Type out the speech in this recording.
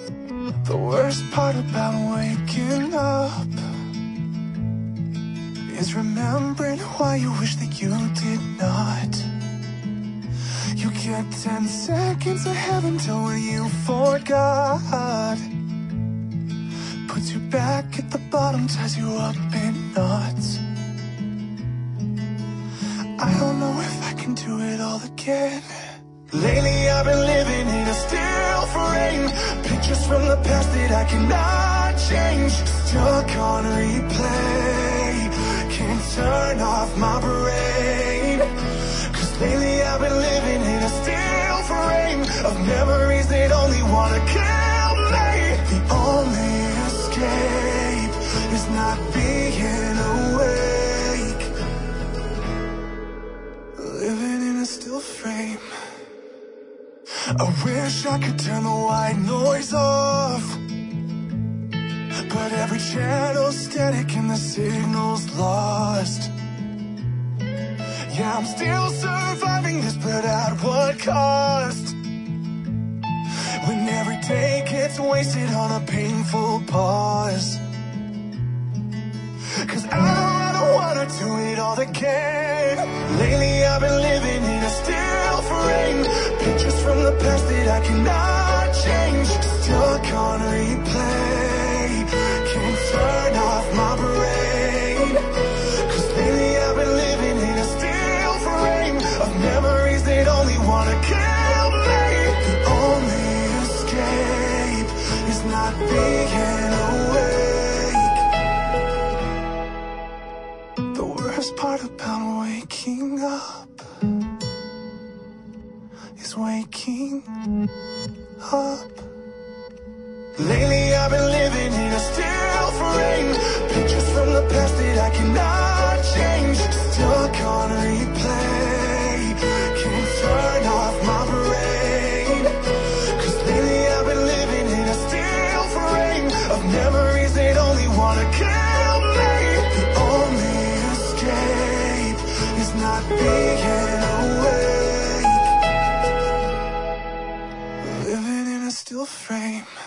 The worst part about waking up is remembering why you wish that you did not. You get 10 seconds of heaven till when you forgot. Puts you back at the bottom, ties you up in knots. I don't know if I can do it all again. Lately I've been living in a still frame, pictures from the past that I cannot change, stuck on replay, can't turn off my brain. Cause lately I've been living in a still frame of memories that only wanna kill me. The only escape is not being awake, living in a still frame. I wish I could turn the white noise off, but every channel's static and the signal's lost. Yeah, I'm still surviving this, but at what cost? When every day gets wasted on a painful pause. Cause I don't wanna do it all again. Lately I've been living in a still frame, pictures from the past that I cannot change, stuck on replay, can't turn off my brain. Cause lately I've been living in a still frame of memories that only wanna kill me. The only escape is not being awake. The worst part about waking up is waking up. Lately I've been living in a still frame, pictures from the past that I cannot change, stuck on replay, can't turn off my brain. Cause lately I've been living in a still frame of memories that only wanna kill me. The only escape is not being awake, living in a still frame.